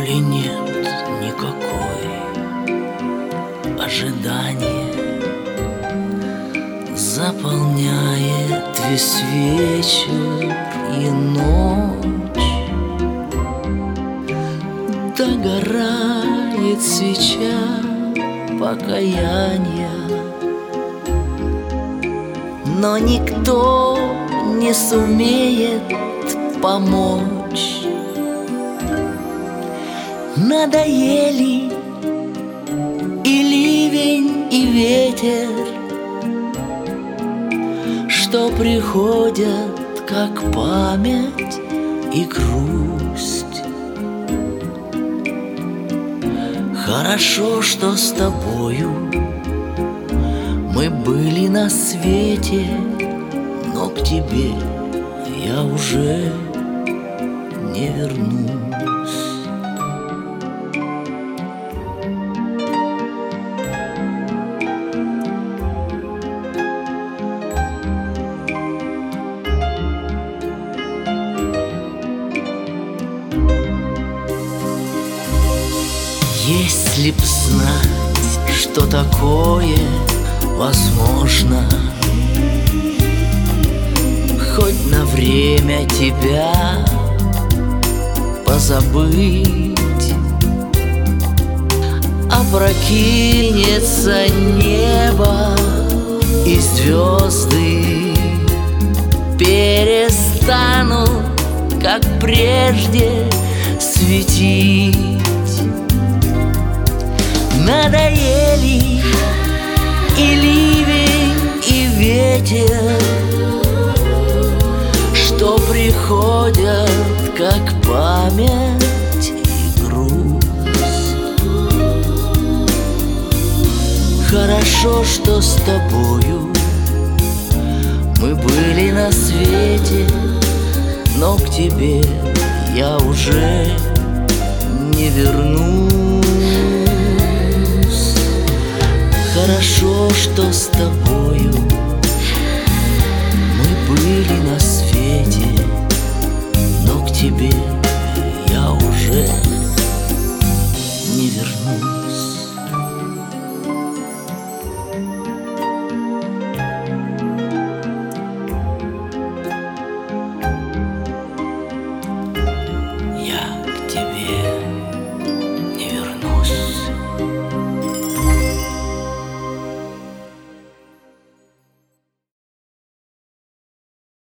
Боли нет никакой, ожидание заполняет весь вечер и ночь. Догорает свеча покаяния, но никто не сумеет помочь. Надоели и ливень, и ветер, что приходят как память и грусть. Хорошо, что с тобою мы были на свете, но к тебе я уже не вернусь. Если б знать, что такое возможно, хоть на время тебя позабыть, опрокинется небо и звезды перестанут, как прежде, светить. Надоели и ливень, и ветер, что приходят как память и грусть. Хорошо, что с тобою мы были на свете, но к тебе я уже не вернусь. Хорошо, что с тобою мы были на свете,